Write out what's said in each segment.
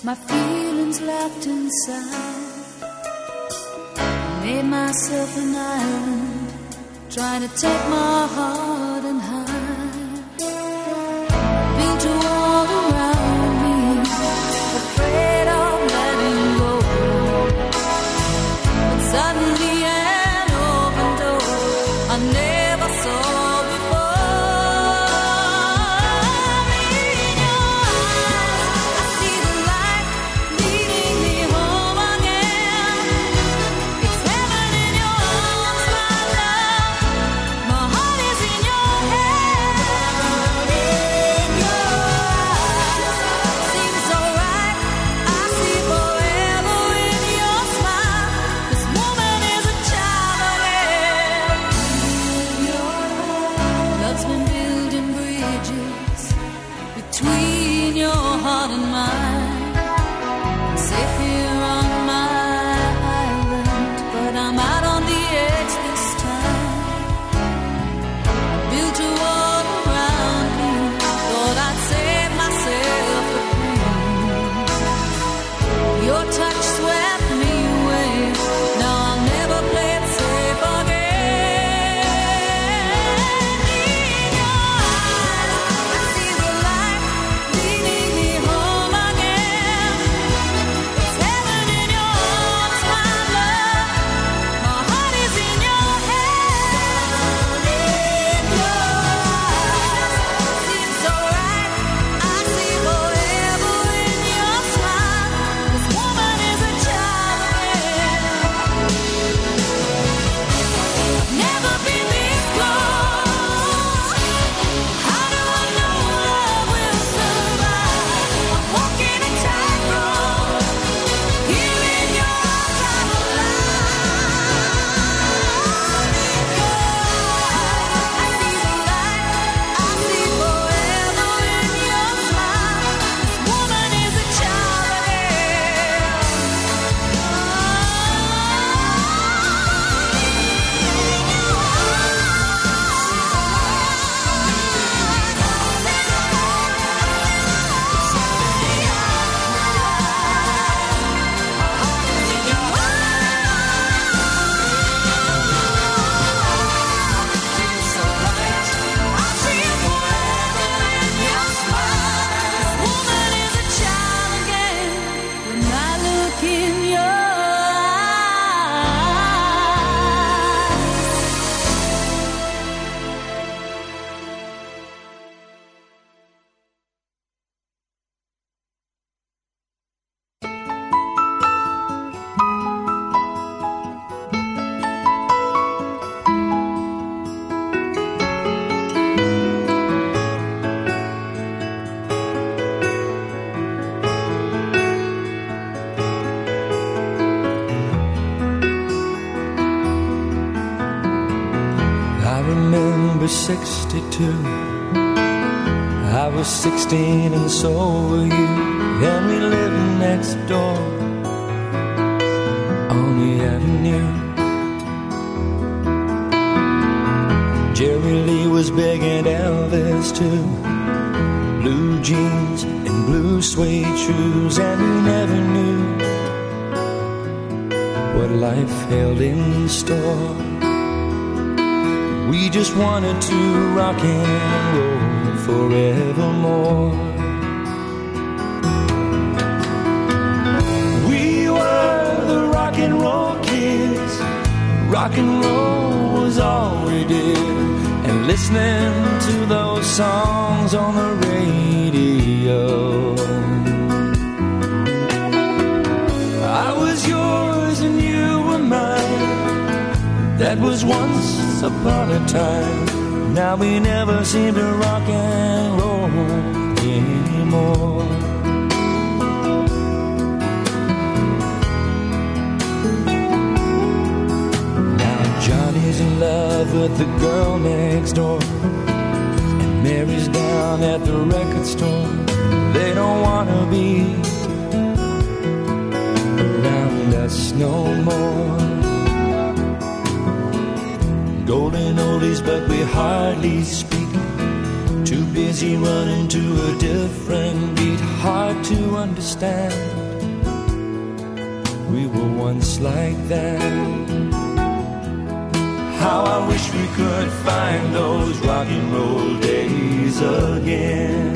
my feelings locked inside. Made myself an island, trying to take my heart and hide. Built a wall around me, afraid of letting go. But suddenly an open door I never saw before. In your eyes, I see the light leading me home again. It's heaven in your arms, my love. My heart is in your hand. In your eyes, seems so right. I see forever in your smile. This woman is a child again. Love's been building bridges between your heart and mine. I'm safe here on my island, but I'm out on the edge this time. Built a wall around me, thought I'd save myself a queen. Your touch swept me away, now I'll never play it safe again. In your eyes, I see the light leading me home again. It's heaven in your arms, my love. My heart is in your hand. In your eyes, seems so right. I see forever in your smile. This woman is a child again. Never been this close. How do I know love will survive? I'm walking a tightrope. Here in your arms I'm alive. In your eyes, I see the light. I see forever in your smile. This woman is a child again. I remember 62. I was 16 and so were you. And we lived next door on the avenue. Jerry Lee was big and Elvis too. Blue jeans and blue suede shoes. And we never knew what life held in store. We just wanted to rock and roll forevermore. We were the rock and roll kids. Rock and roll was all we did. And listening to those songs on the radio. I was yours and you were mine. That was once upon a time. Now we never seem to rock and roll anymore. Now Johnny's in love with the girl next door, and Mary's down at the record store. They don't want to be around us no more. Golden oldies, but we hardly speak. Two busy running to a different beat, hard to understand. We were once like that. How I wish we could find those rock and roll days again.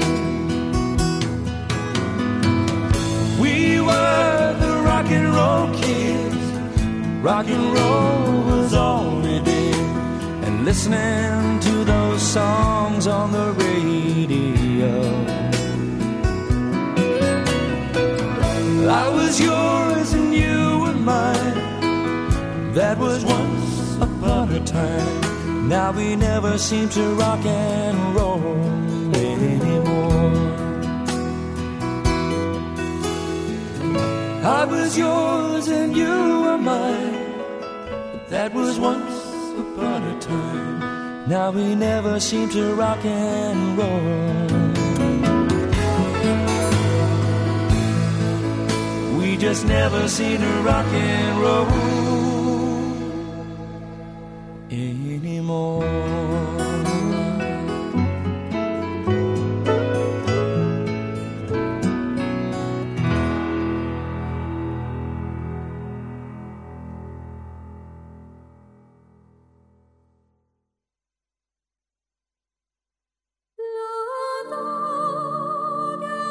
We were the rock and roll kids. Rock and roll was all we did. And listening to those songs on the radio. I was yours and you were mine. That was once upon a time. Now we never seem to rock and roll anymore. I was yours and you were mine. That was once upon a time. Now we never seem to rock and roll. We just never seem to rock and roll anymore.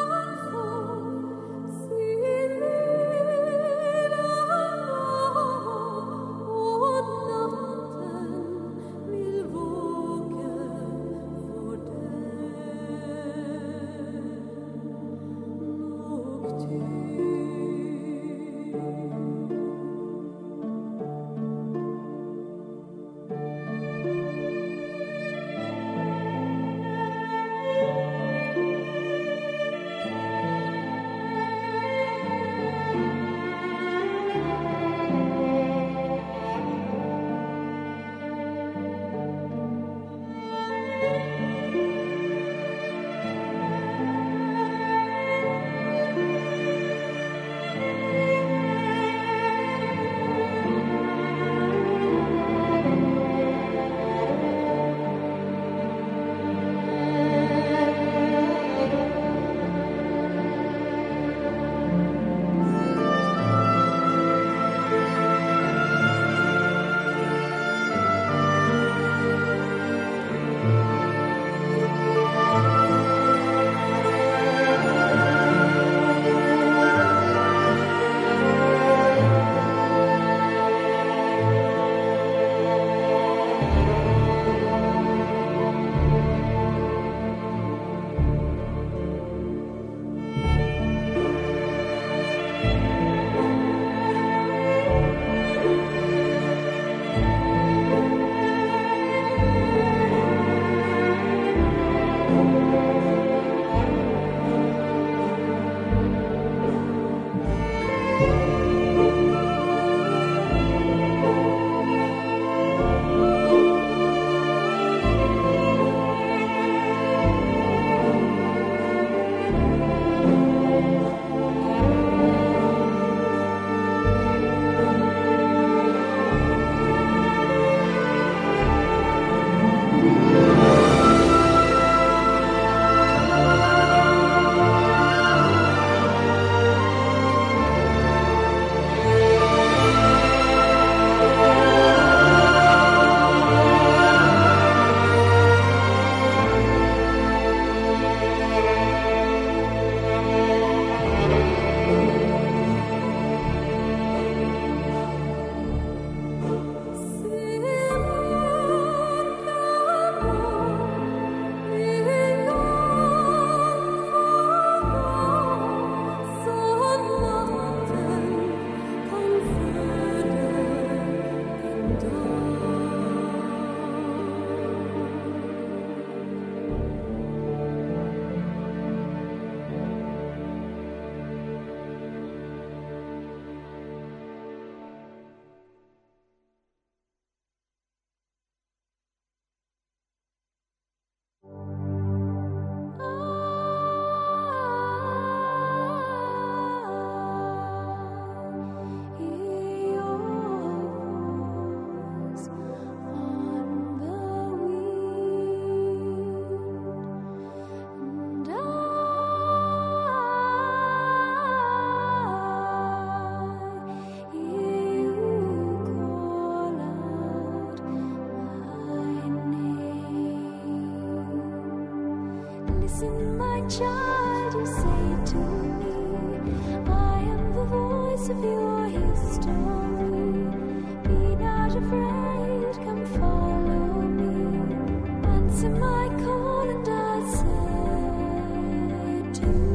Dagen får sin lilla dag. child, you say to me, I am the voice of your history. Be not afraid, come follow me. Answer my call and I'll say to you.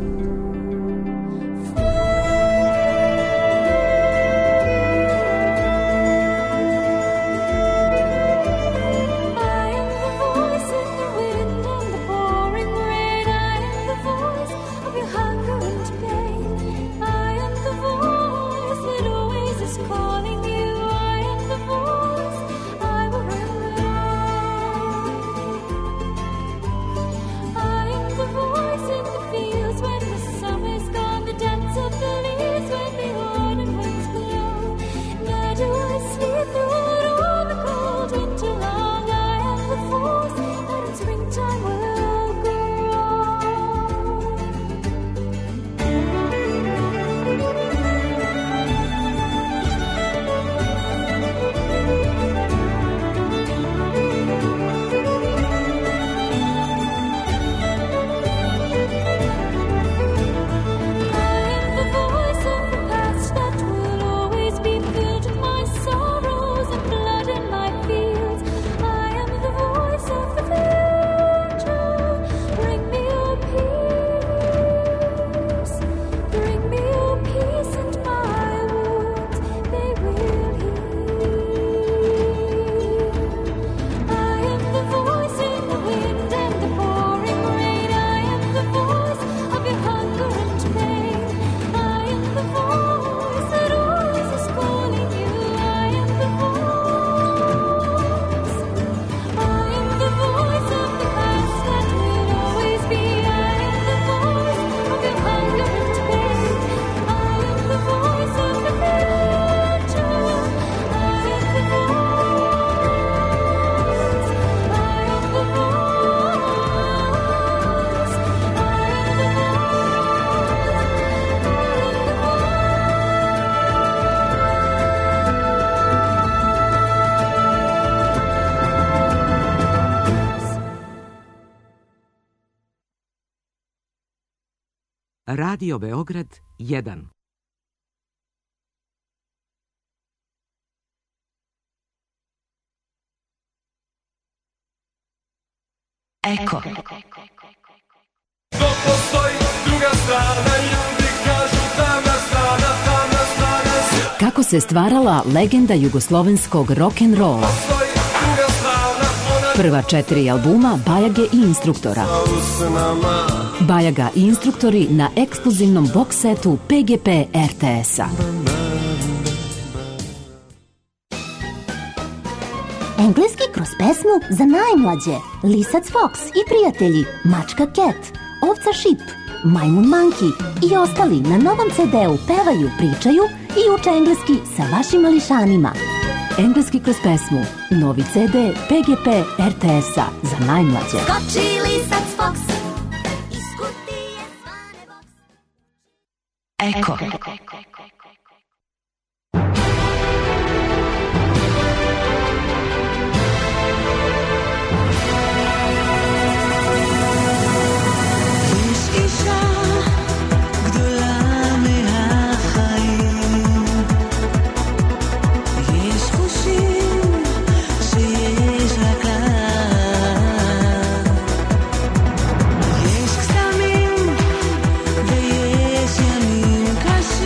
Radio Beograd 1. Eko. To postoji druga strana, ljudi kažu tamna strana, tamna strana. Kako se stvarala legenda jugoslovenskog rock'n'rolla? Postoji druga strana, ona Prva 4 albuma Bajage i Instruktora. usnama. Bajaga i Instruktori na ekskluzivnom box setu PGP RTS-a. Engleski kroz pesmu za najmlađe. Lisac Fox i prijatelji, Mačka Cat, Ovca Šip, Majmun Monkey i ostali na novom CD-u pevaju, pričaju i uče engleski sa vašim mališanima. Engleski kroz pesmu. Novi CD PGP RTS-a za najmlađe. Skoči Lisac Fox, iz kutije zvane box. Eko. יש אישה גדולה מהחיים, יש חושים שיש רק לה, יש קסמים ויש ימים קשים.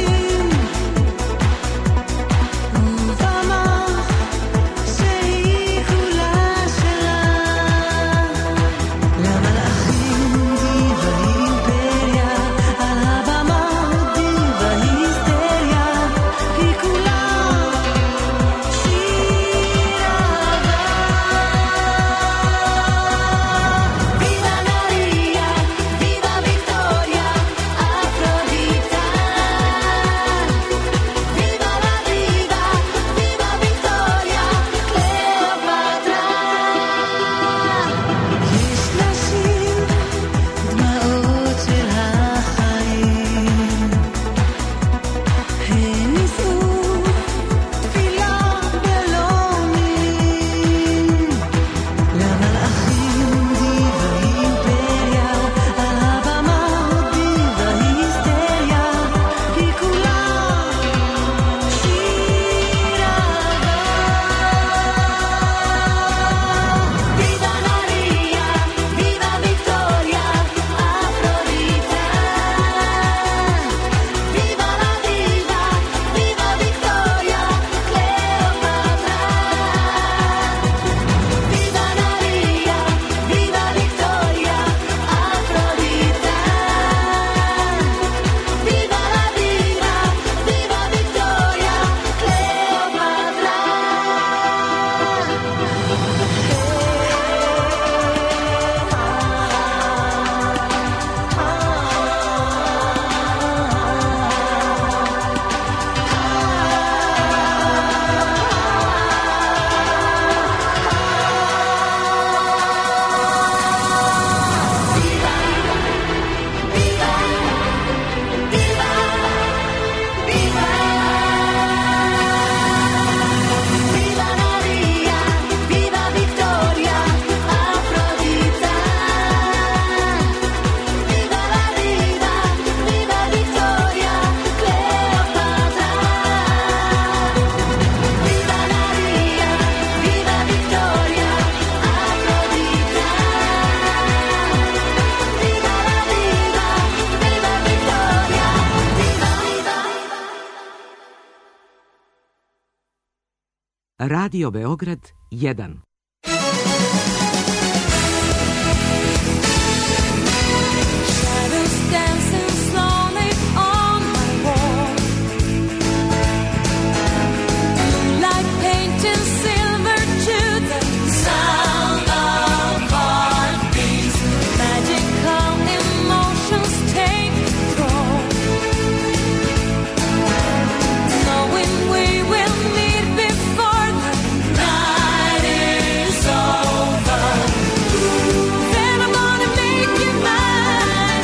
Radio Beograd 1. Shadows dancing slowly on my wall. Moonlight painting silver to the sound of heartbeats. Magical emotions take control. Knowing we will meet before the night is over. Then I'm gonna make you mine.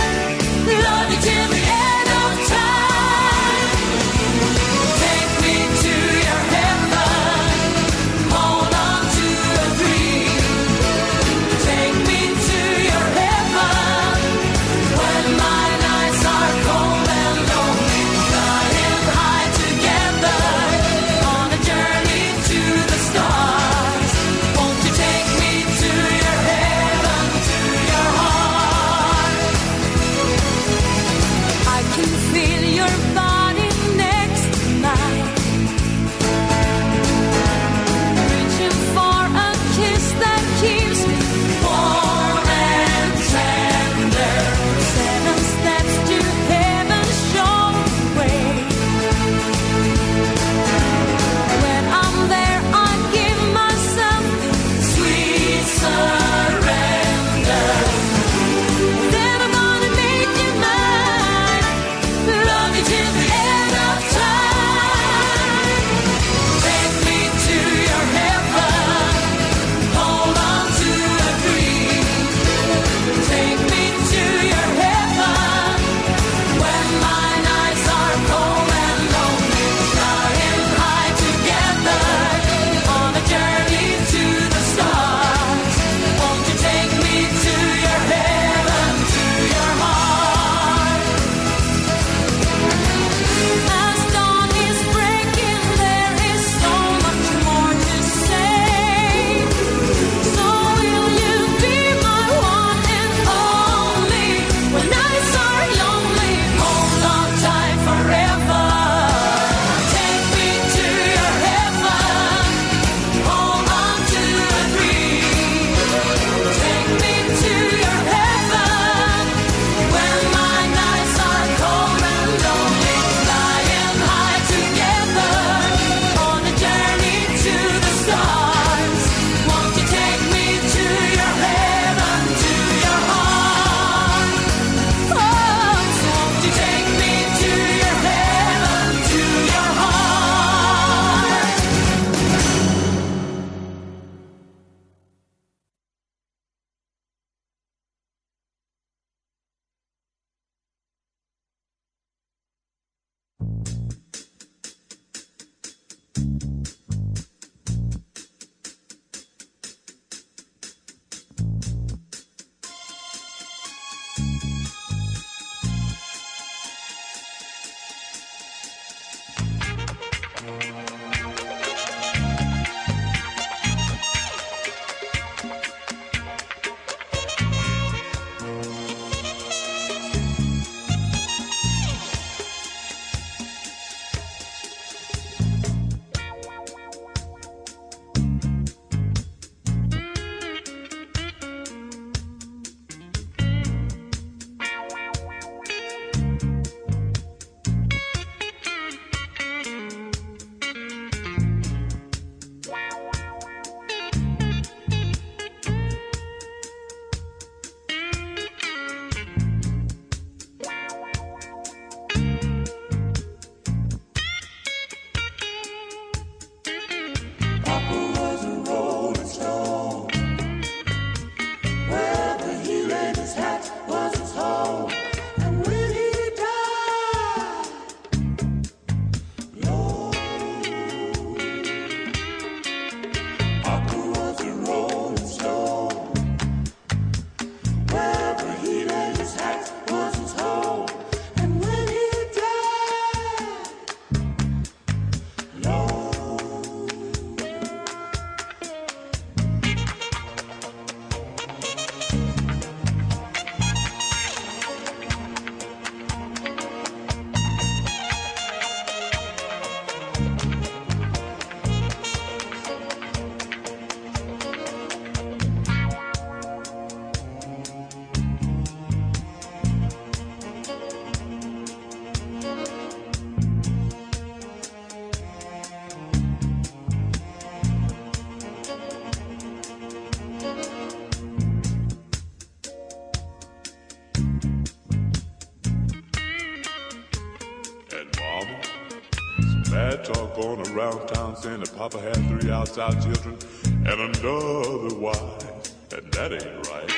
going around town saying that Papa had 3 outside children and another wife, and that ain't right.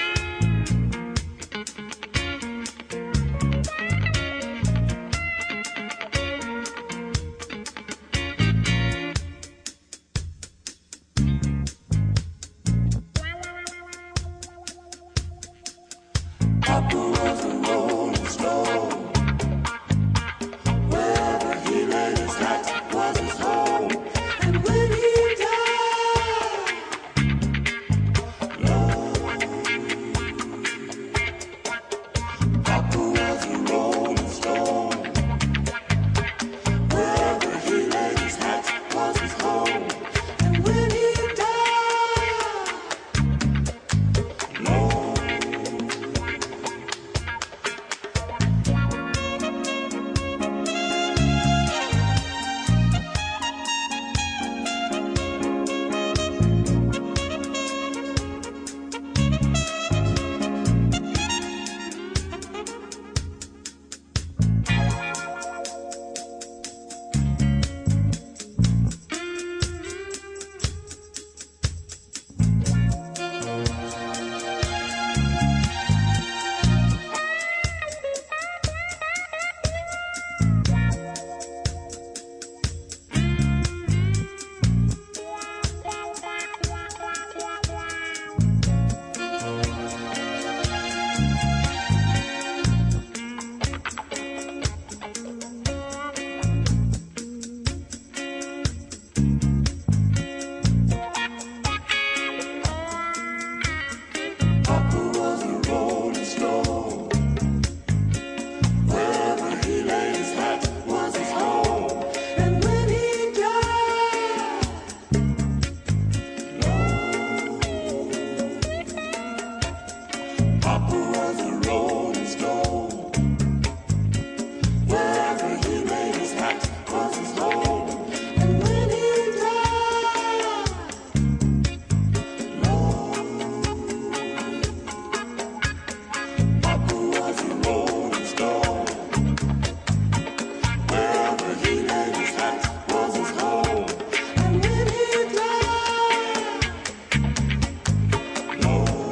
Papa was a rolling stone. Wherever he laid his hat was his home. And when he died, Lord, Papa was a rolling stone. Wherever he laid his hat was his home. And when he died, Lord. Papa was a rolling stone. Wherever he laid his hat was his home. And when he died, Lord, Papa was a rolling stone. Wherever he laid his hat was his home. And when he died, Lord, Papa was a rolling stone. Wherever he laid his hat was his home. And when he died, Lord.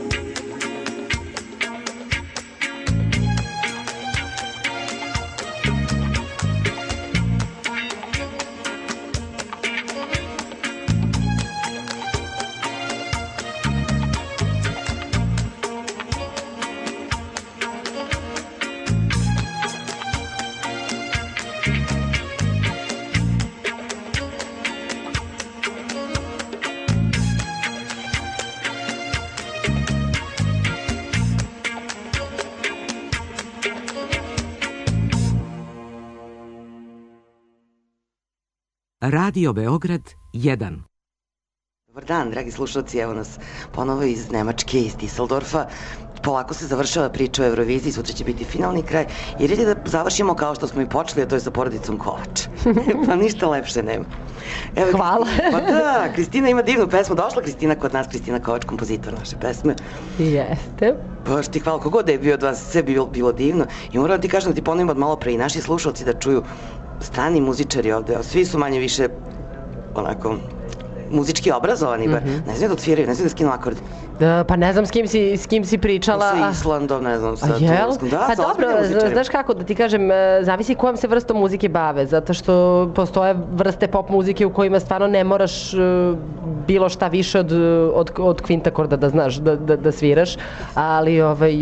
Radio Beograd 1. Dobar dan, dragi slušalci, evo nas ponovo iz Nemačke, iz Düsseldorfa. Polako se završava priča o Euroviziji, sutra će biti finalni kraj. I red je da završimo kao što smo i počeli, a to je sa porodicom Kovač. Pa ništa lepše nema. Evo, Hvala. Pa da, Kristina ima divnu pesmu. Došla Kristina kod nas, Kristina Kovač, kompozitor naše pesme. Jeste. Baš ti hvala, kogod da je bio od vas, sve bi bilo divno. I moram ti kažem da ti ponovim od malo pre i naši slušalci da čuju strani muzičari ovde, a svi su manje više onako muzički obrazovani, ne znaju da odsviraju, ne znaju da skinu akord. Pa ne znam s kim si pričala. Sa Islandom, ne znam, sa Turskom. Da, pa dobro, znaš kako, da ti kažem, zavisi kojom se vrstom muzike bave, zato što postoje vrste pop muzike u kojima stvarno ne moraš bilo šta više od kvintakorda da znaš, da sviraš, ali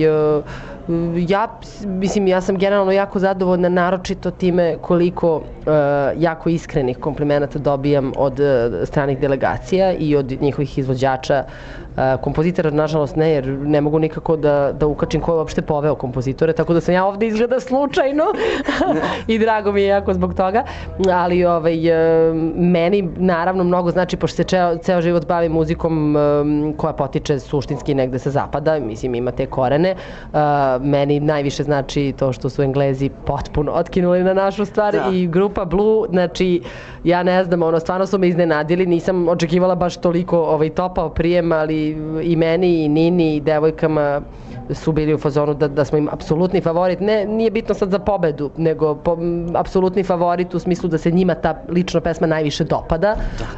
ja sam generalno jako zadovoljna, naročito time koliko jako iskrenih komplimenata dobijam od stranih delegacija i od njihovih izvođača. Kompozitora, nažalost, ne, jer ne mogu nikako da ukačim ko je uopšte poveo kompozitore, tako da sam ja ovde izgleda slučajno i drago mi je jako zbog toga, ali meni naravno mnogo znači, pošto se ceo život bavim muzikom koja potiče suštinski negde sa zapada, mislim ima te korene, meni najviše znači to što su Englezi potpuno otkinuli na našu stvar i grupa Blue, znači ja ne znam, stvarno su me iznenadili, nisam očekivala baš toliko topao prijem, ali i meni i Nini i devojkama su bili u fazonu da smo im apsolutni favorit, nije bitno sad za pobedu, nego apsolutni favorit u smislu da se njima ta lično pesma najviše dopada.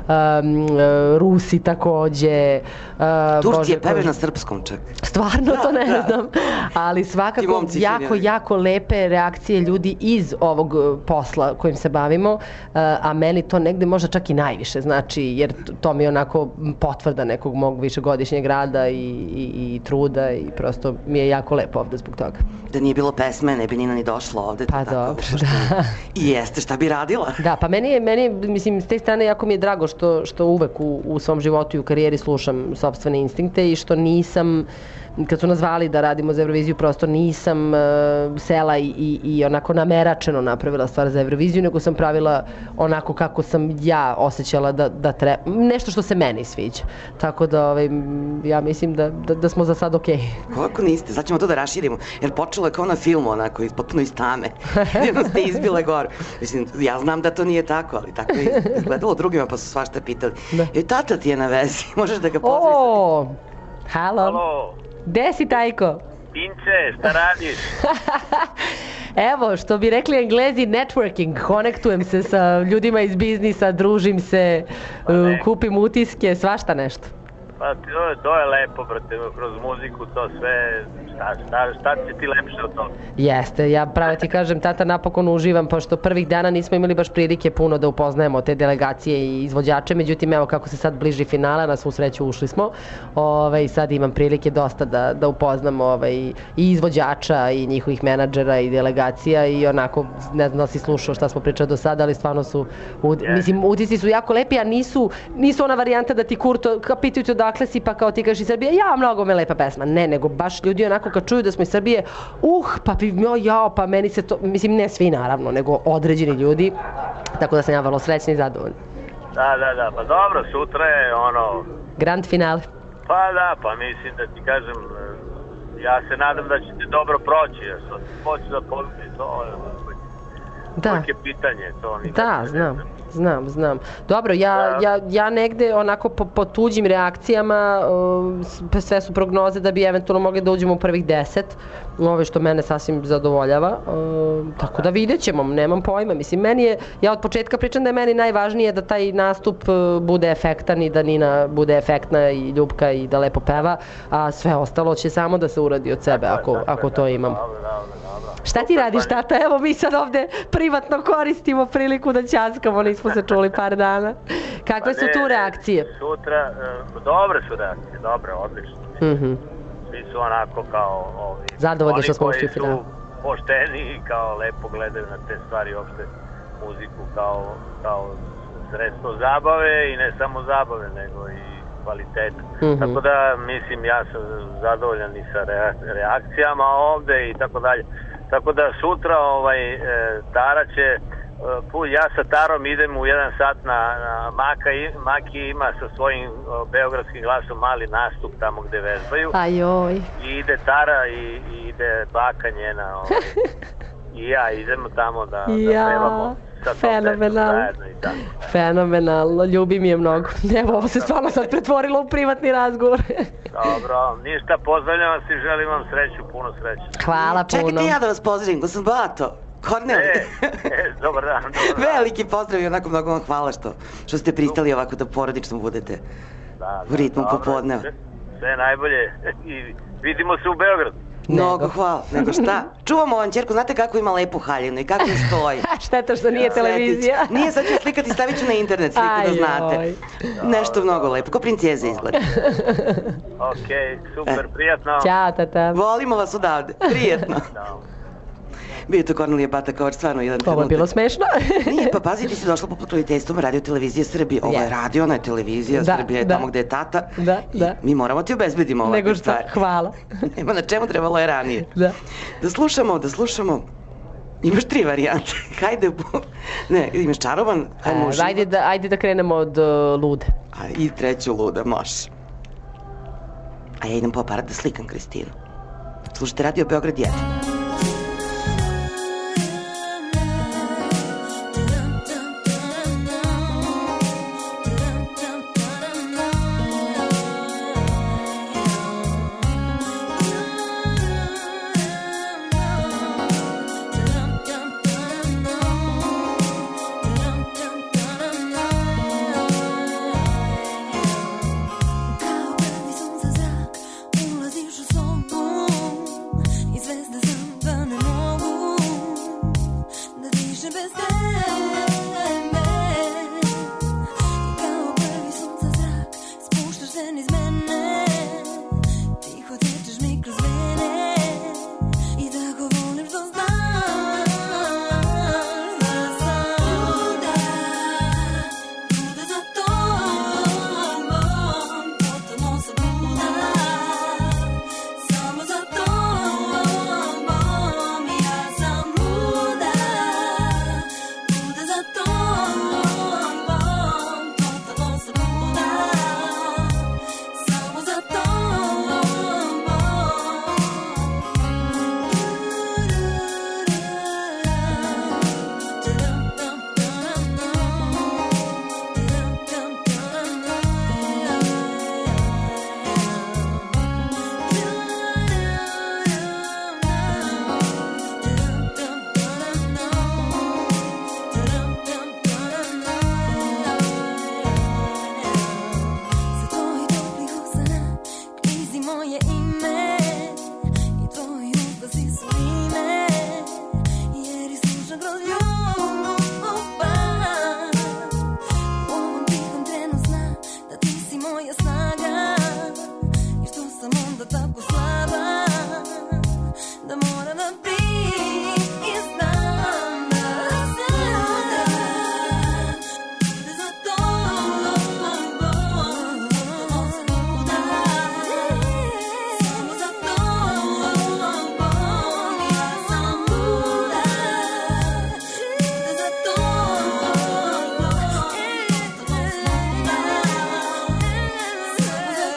Rusi takođe. Turci je peve na srpskom čak. Stvarno to ne znam, ali svakako jako lepe reakcije ljudi iz ovog posla kojim se bavimo, a meni to negde možda čak i najviše znači, jer to mi je onako potvrda nekog mog višegodišnjeg rada i truda i prosto mi je jako lepo ovde zbog toga. Da nije bilo pesme, ne bi Nina ni došla ovde. Pa dobro, da. I jeste, šta bi radila? Da, pa meni, mislim, s te strane jako mi je drago što uvek u svom životu i u karijeri slušam sopstvene instinkte i što nisam, kad su nas zvali da radimo za Euroviziju, prosto nisam sela i onako nameračeno napravila stvar za Euroviziju, nego sam pravila onako kako sam ja osjećala da treba, nešto što se meni sviđa. Tako da ja mislim da smo za sad okej. Kako niste? Sad ćemo to da raširimo, jer počelo je kao na filmu, onako, potpuno iz tame. Jedno ste izbile gore. Mislim, ja znam da to nije tako, ali tako je izgledalo drugima, pa su svašta pitali. Tata ti je na vezi, možeš da ga pozdraviš? Halo. Gde si, Tajko? Pinče, šta radiš? Evo, što bi rekli Englezi, networking, konektujem se sa ljudima iz biznisa, družim se, kupim utiske, svašta nešto. Pa to je lepo, brate, kroz muziku to sve, šta će ti lepše od toga? Jeste, ja pravo ti kažem, tata, napokon uživam, pošto prvih dana nismo imali baš prilike puno da upoznajemo te delegacije i izvođače, međutim, evo kako se sad bliži finala, na svu sreću ušli smo, sad imam prilike dosta da upoznam i izvođača i njihovih menadžera i delegacija i onako, ne znam da si slušao šta smo pričali do sada, ali stvarno su, mislim, utisci su jako lepi, a nisu ona varijanta da ti Kurto, pitaju te odakle si, pa kao ti kažeš iz Srbije, mnogo me lepa pesma, ne, nego baš ljudi onako kad čuju da smo iz Srbije, pa meni se to, mislim, ne svi naravno, nego određeni ljudi, tako da sam ja vrlo srećna i zadovoljna. Da, pa dobro, sutra je grand finale. Pa da, pa mislim da ti kažem, ja se nadam da ćete dobro proći, jer što ti hoću da pobedi, to je pitanje, to nikad Znam. Dobro, ja negde onako po tuđim reakcijama, sve su prognoze da bi eventualno mogli da uđemo u prvih 10, što mene sasvim zadovoljava, tako da vidjet ćemo, nemam pojma, mislim, ja od početka pričam da je meni najvažnije da taj nastup bude efektan i da Nina bude efektna i ljubka i da lepo peva, a sve ostalo će samo da se uradi od sebe ako to imamo. Šta ti radiš, tata? Evo mi sad ovde privatno koristimo priliku da ćaskamo, nismo se čuli par dana. Kakve su tu reakcije? Sutra, dobre su reakcije, dobre, odlično. Svi su onako kao zadovoljni što smo ušli u finalu. Oni koji su pošteni i kao lepo gledaju na te stvari, uopšte muziku kao sredstvo zabave i ne samo zabave, nego i kvaliteta. Tako da, mislim, ja sam zadovoljan i sa reakcijama ovde i tako dalje. Tako da sutra Tara će, ja sa Tarom idem u 1 sat na Maki ima sa svojim beogradskim glasom mali nastup tamo gde vežbaju. Ajoj. I ide Tara i ide baka njena i ja idemo tamo da pevamo. Fenomenalno, ljubim je mnogo. Evo, ovo se stvarno sad pretvorilo u privatni razgovor. Dobro, ništa, pozdravljam vas i želim vam sreću, puno sreće. Hvala puno. Čekajte ja da vas pozdravim, gospodin Bato. Korneli. Dobar dan. Veliki pozdrav i onako mnogo vam hvala što ste pristali ovako da porodično budete u ritmu popodneva. Sve najbolje i vidimo se u Beogradu. Mnogo hvala, nego šta? Čuvamo vam ćerku, znate kako ima lepu haljinu i kako stoji. Šteta što nije televizija. Nije, sad ću slikati, stavit ću na internet sliku da znate. Nešto mnogo lepo, ko princeza izgleda. Okej, super, prijatno. Ćao, tata. Volimo vas odavde, prijatno. Bio je to Kornelija Batakovač, stvarno jedan trenutak. Ovo je bilo smešno. Nije, pa pazi, ti si došla po pokroviteljstvom Radio Televizije Srbije. Ovo je radio, ona je televizija, Srbija je tamo gde je tata. Da. Mi moramo ti obezbedimo ovakve stvari. Nego šta, hvala. Nema na čemu, trebalo je ranije. Da slušamo. Imaš 3 varijante. Hajde, ne, imaš čaroban, hajmo uživo. Ajde da krenemo od lude. I 3. luda, može. A ja idem po aparat da slikam Kristinu. Slušajte Radio Beograd 1. Ulaziš u sobu i zvezde zapane mogu da diše bez tebe. I kao prvi sunca zrak spuštaš se niz mene, tiho tečeš mi kroz vene i tako volim što znaš da sam luda za tobom, totalno sam luda samo za tobom. Ja sam luda za tobom, totalno sam luda samo za tobom. Za tvojih toplih usana klizi moje ime i tvoji uzdasi su ime, jer ih slušam kroz ljubav. U ovom tihom trenu zna da ti si moja snaga i što sam onda tako slaba da moram da priznam da sam luda za tobom, totalno sam luda samo za tobom. Ja sam luda za tobom, totalno sam luda samo za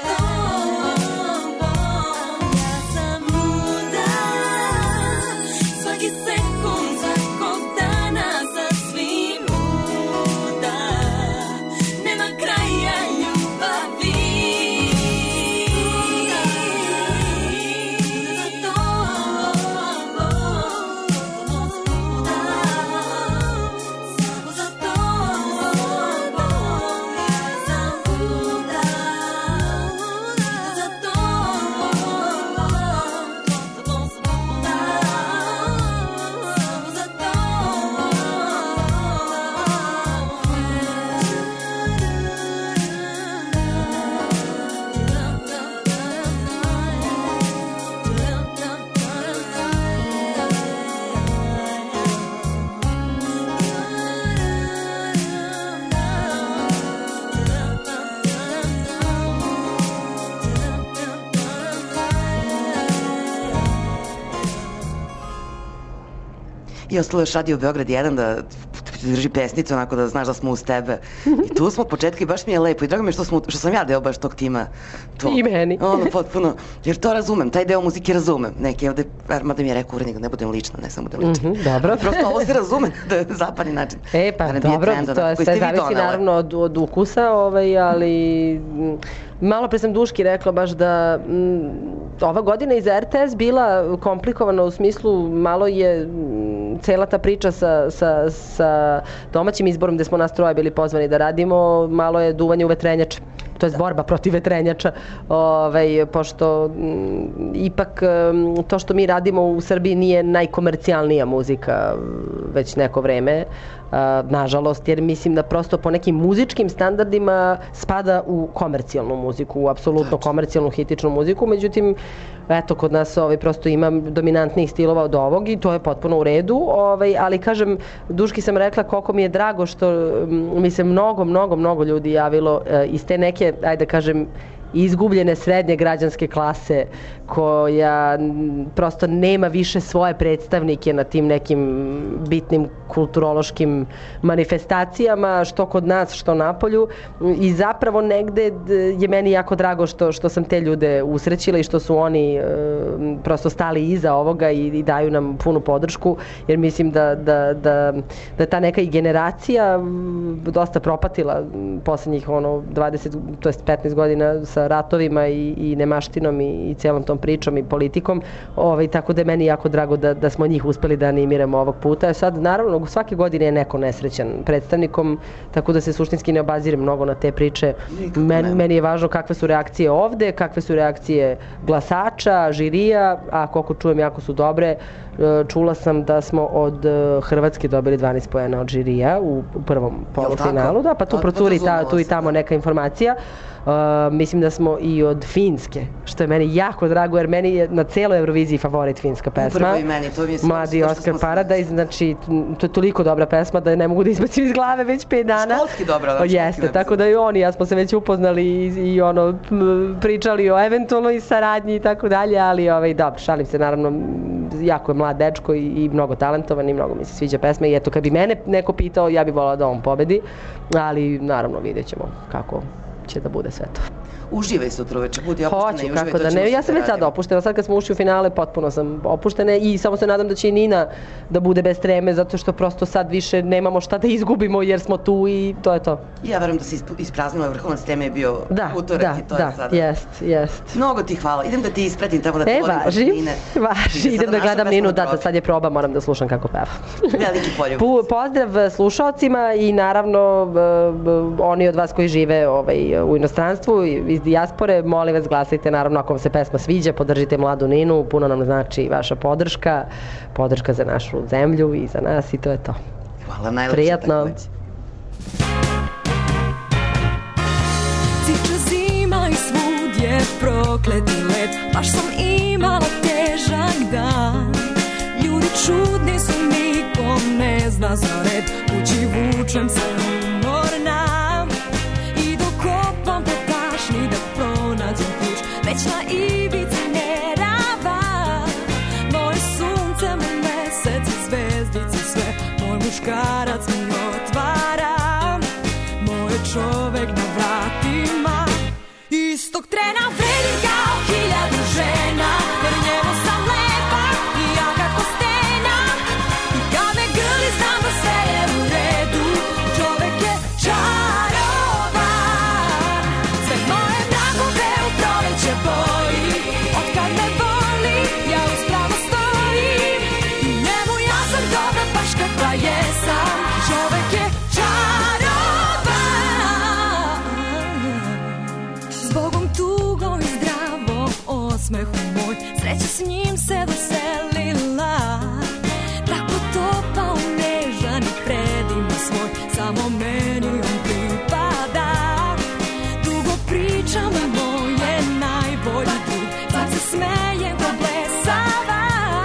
tobom. Ja sam luda svaki sekund svakog dana, sasvim luda, nema kraja ljubavi. Za tobom, totalno sam luda samo za tobom. Ja sam luda za tobom, totalno sam luda samo za I ostalo još Radio Beograd 1 da ti drži pesnicu onako da znaš da smo uz tebe. I tu smo od početka i baš mi je lepo i drago mi je što sam ja deo baš tog tima. I meni. Ono, potpuno, jer to razumem, taj deo muzike razumem. Neki ovde, mada mi je rekao urednik da ne budem lična, ne samo da lična. Dobro. Prosto ovo se razume, da je zapadni način. Pa dobro, to sve zavisi naravno od ukusa, ali malo pre sam Duški rekla baš da ova godina i za RTS bila komplikovana u smislu malo je cela ta priča sa domaćim izborom gde smo nas troje bili pozvani da radimo, malo je duvanje u vetrenjače. To je borba protiv vetrenjača, pošto ipak to što mi radimo u Srbiji nije najkomercijalnija muzika već neko vreme, nažalost, jer mislim da prosto po nekim muzičkim standardima spada u komercijalnu muziku, u apsolutno komercijalnu hitičnu muziku, međutim, eto, kod nas prosto ima dominantnijih stilova od ovog i to je potpuno u redu, ali kažem, Duški sam rekla koliko mi je drago što mi se mnogo ljudi javilo iz te neke, ajde kažem, izgubljene srednje građanske klase koja prosto nema više svoje predstavnike na tim nekim bitnim kulturološkim manifestacijama, što kod nas, što napolju, i zapravo negde je meni jako drago što sam te ljude usrećila i što su oni prosto stali iza ovoga i daju nam punu podršku, jer mislim da ta neka i generacija dosta propatila poslednjih 20, to jest 15 godina sa ratovima i nemaštinom i celom tom pričom i politikom, tako da je meni jako drago da smo njih uspeli da animiramo ovog puta. Sad, naravno, svake godine je neko nesrećan predstavnikom, tako da se suštinski ne obazirem mnogo na te priče. Meni je važno kakve su reakcije ovde, kakve su reakcije glasača, žirija, a koliko čujem jako su dobre. Čula sam da smo od Hrvatske dobili 12 poena od žirija u prvom polufinalu. Da, pa tu procuri tu i tamo neka informacija. Mislim da smo i od Finske, što je meni jako drago, jer meni je na celoj Euroviziji favorit finska pesma. Upravo i meni, to mi je Mladi Oscar Paradise, znači to je toliko dobra pesma da je ne mogu da izbacim iz glave već 5 dana. Školski dobra. Jeste, tako da i oni, ja smo se već upoznali i pričali o eventualnoj saradnji i tako dalje, ali dobro, šalim se, naravno, jako je mlad dečko i mnogo talentovan i mnogo mi se sviđa pesma i eto, kad bi mene neko pitao, ja bih volala da on pobedi, ali naravno vidjet ćemo kako će da bude sve to. Uživaj sutra uveče, budi opuštena i uživaj. Hoću, kako da ne. Ja sam već sad opuštena, sad kad smo ušli u finale potpuno sam opuštena i samo se nadam da će i Nina da bude bez treme, zato što prosto sad više nemamo šta da izgubimo jer smo tu i to je to. Ja verujem da se ispraznila, vrhunac teme je bio utorak i to je sada. Jest. Mnogo ti hvala, idem da ti ispratim tamo da te volim kod Nine. Važi, idem da gledam Ninu, sad je proba, moram da slušam kako peva. Veliki poljub. Pozdrav slušaocima i naravno oni od vas koji žive u inostranstvu, iz dijaspore, molim vas glasajte, naravno ako vam se pesma sviđa, podržite mladu Ninu, puno nam znači vaša podrška za našu zemlju i za nas i to je to. Hvala, najlepše. Prijatno. Ciče zima i svud je prokleti let, baš sam imala težak dan. Ljudi čudni su, nikom ne zna za red, kući vučem se umorna i dok kopam po tašni da pronađem ključ, već na ivici nerava. Moje sunce, moj mesec i zvezdice sve, moj muškarac mi otvara, moj čovek na vratima. Istog trena vredim kao 1000 žena, jer njemu sam lepa i jaka ko stena. I kad me grli znam da sve je u redu, čovek je čarovan. Sve moje mrakove u proleće boji, od kad me voli ja uspravno stojim. I njemu ja sam dobra baš kakva jesam, čovek je čarovan. Zbogom tugom i zdravom osmehu moj, sreća s njim se doselila. Tako topao, nežan i predivno svoj, samo meni on pripada. Dugo pričam, moj je najbolji drug, sad se smejem ko blesava.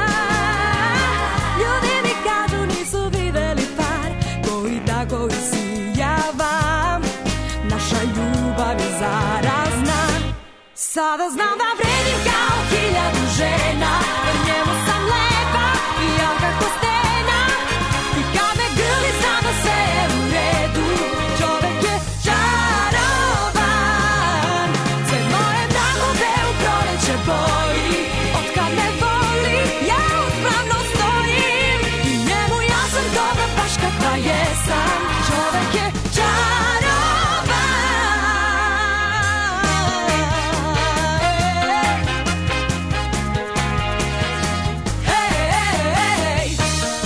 Ljudi mi kažu nisu videli par koji tako isijava. Naša ljubav je zarazna, sada znam da vredim kao 1000 žena, jer njemu sam lepa i jaka ko stena. I kad me grli znam da sve je u redu, čovek je čarovan. Sve moje mrakove u proleće boji, od kad me voli ja uspravno stojim. I njemu ja sam dobra baš kakva jesam, čovek je čarovan.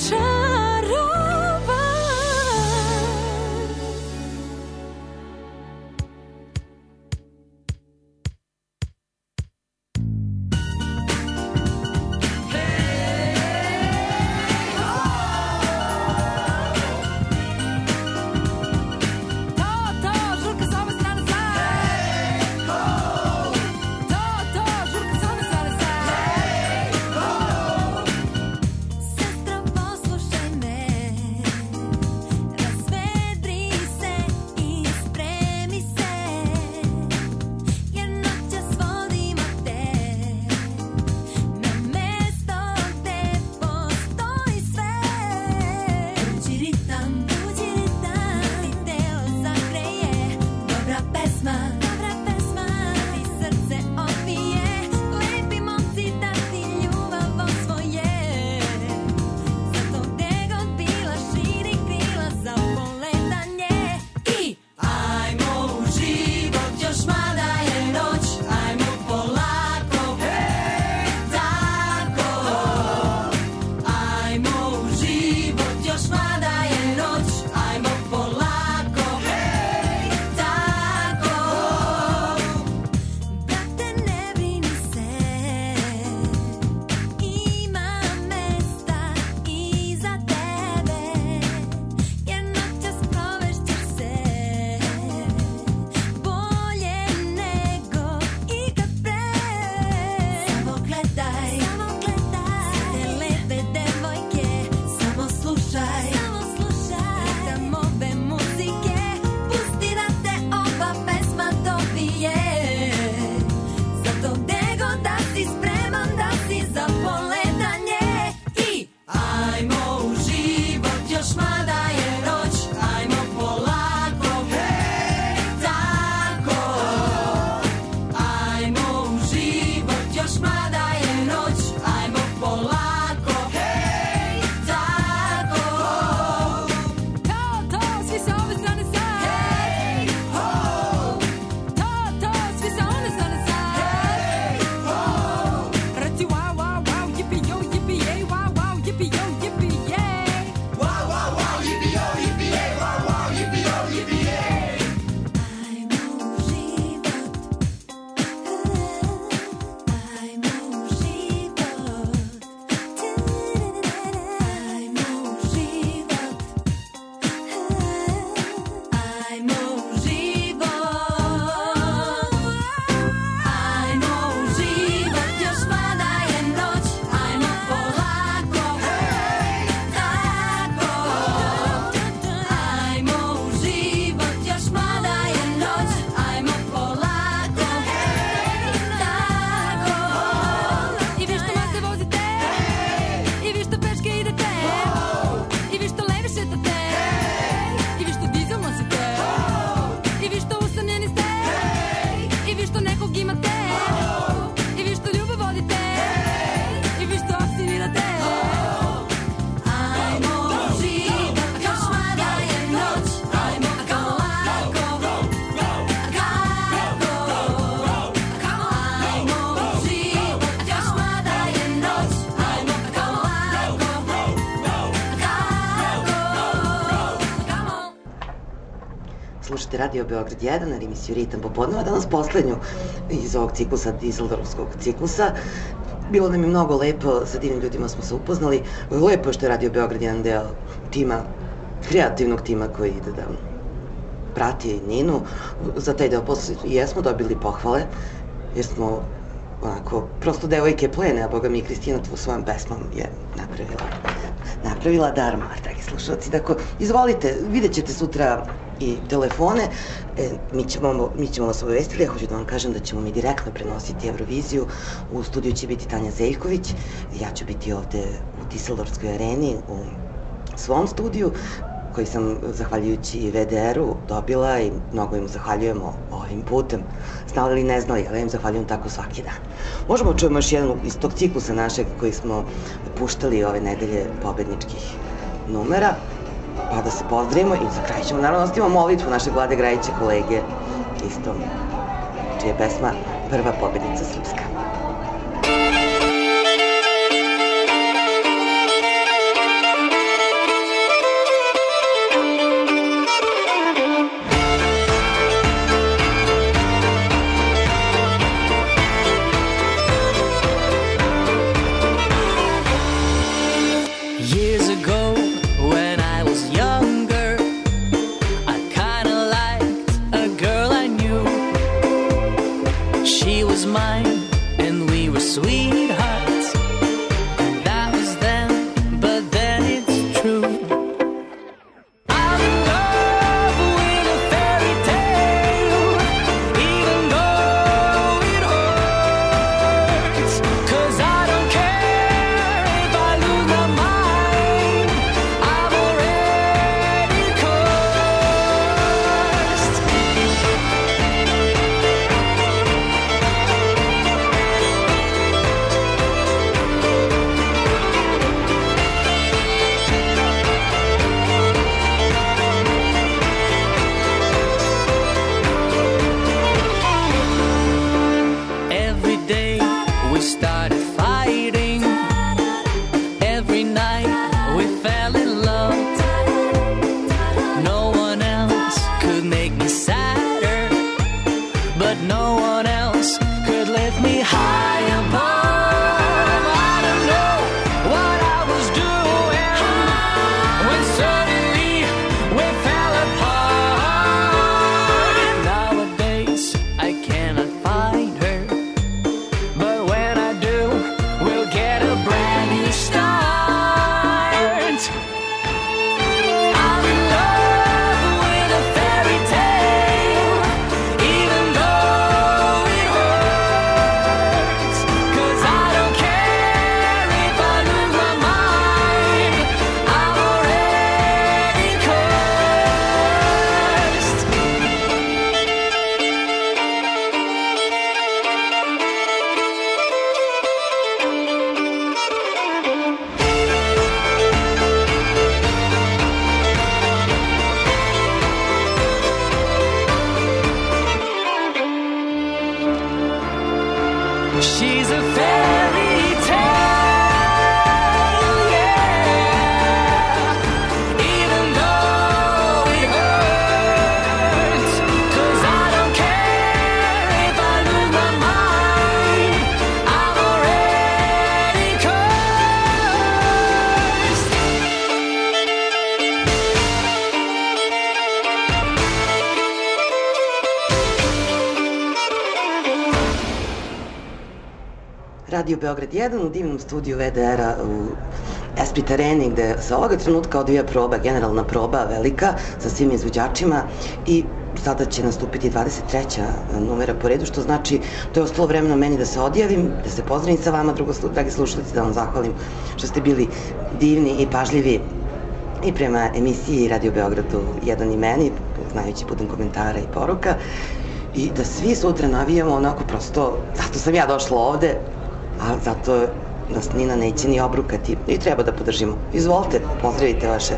Slušajte Radio Beograd 1 na emisiju Ritam popodneva, danas poslednju iz ovog ciklusa, Dizeldorfskog ciklusa. Bilo nam je mnogo lepo, sa divnim ljudima smo se upoznali. Lepo je što je Radio Beograd jedan deo tima, kreativnog tima koji ide da prati Ninu. Za taj deo posle i jesmo dobili pohvale, jer smo onako, prosto devojke plene, a boga mi Kristina svojom pesmom je napravila darma, dragi slušalci. Dakle, izvolite, vidjet ćete sutra i telefone. Mi ćemo vas obavestili, ja hoću da vam kažem da ćemo mi direktno prenositi Euroviziju. U studiju će biti Tanja Zeljković, ja ću biti ovde u Diseldorfskoj areni, u svom studiju, koji sam, zahvaljujući VDR-u, dobila i mnogo im zahvaljujemo ovim putem. Znali li ne znali, ali ja im zahvaljujem tako svaki dan. Možemo čujemo još jedan iz tog ciklusa našeg koji smo puštali ove nedelje pobedničkih numera, pa da se pozdravimo i za kraj ćemo naravno ostavimo molitvu našeg Vlade Grajića kolege, isto čija je pesma Prva pobednica srpska. ago, when I was younger, I kinda liked a girl I knew. She was mine, and we were sweethearts. That was then, but then it's true. I'm in love with a fairy tale, even though it hurts. 'Cause I don't care if I lose my mind, I'm already cursed. Every day we started fighting. Every night we fell in love. No one else could make me sadder, but no one else could lift me high above. I don't know what I was doing when suddenly we fell apart. Nowadays I cannot find her, but when I do, we'll get a brand new start. I'm in love with a fairy tale, even though it hurts. 'Cause I don't care if I lose my mind, I'm already cursed. She's a fairy tale, yeah, even though it hurts. 'Cause I don't care if I lose my mind, I'm already cursed. Radio Beograd 1 u divnom studiju VDR-a u Esprit Areni, gde se ovoga trenutka odvija proba, generalna proba velika sa svim izvođačima i sada će nastupiti 23. numera po redu, što znači to je ostalo vremena meni da se odjavim, da se pozdravim sa vama, dragi slušalci, da vam zahvalim što ste bili divni i pažljivi i prema emisiji Radio Beogradu 1 i meni, znajući putem komentara i poruka, i da svi sutra navijamo onako prosto, zato sam ja došla ovde, a zato nas Nina neće ni obrukati i treba da podržimo. Izvolite, pozdravite vaše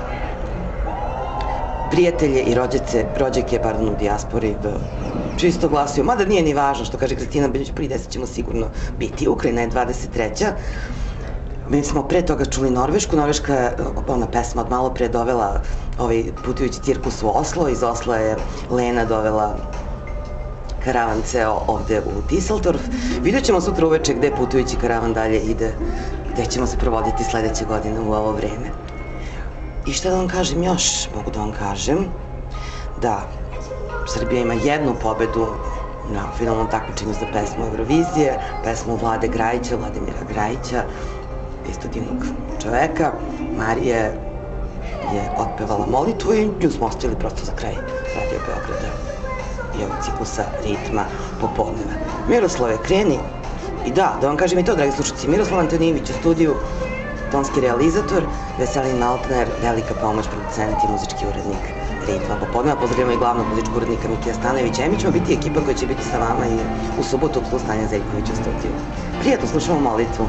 prijatelje i rođake, u dijaspori, da čisto glasuju, mada nije ni važno što kaže Kristina Biljuć, prvi 10 ćemo sigurno biti. Ukrajina je 23. Mi smo pre toga čuli Norvešku. Norveška je, ona pesma od malo pre dovela putujući cirkus u Oslo, iz Osla je Lena dovela karavan ceo ovde u Düsseldorf. Vidjet ćemo sutra uveče gde putujući karavan dalje ide, gde ćemo se provoditi sledeće godine u ovo vreme. I šta da vam kažem još? Mogu da vam kažem da Srbija ima jednu pobedu na finalnom takmičenju za pesmu Eurovizije, pesmu Vladimira Grajića, isto divnog čoveka. Marija je otpevala molitvu i nju smo ostavili prosto za kraj Radio Beograda i ovog ciklusa ritma popodneva. Miroslave, kreni. I da vam kažem i to, dragi slušalci, Miroslav Antonijević u studiju, tonski realizator, Veselin Maltner, velika pomoć, producent i muzički urednik ritma popodneva. Pozdravimo i glavnog muzičkog urednika Mikija Stanojevića. Mi ćemo biti ekipa koja će biti sa vama i u subotu plus Tanja Zeljković u studiju. Prijatno slušamo molitvu.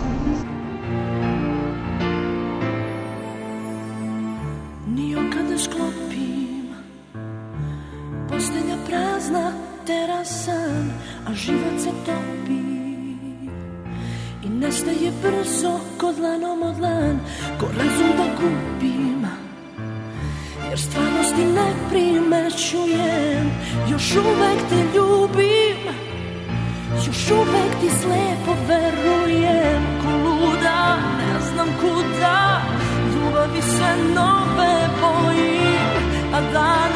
Ni kada sklopim, postelja prazna, terasan, a život se topi i nestaje brzo ko dlanom od dlan, ko razum da kupim, jer stvarnosti ne primećujem. Još uvek te ljubim, još uvek ti slepo verujem, ko luda ne znam kuda ljubav Novi se nove bojim, a dan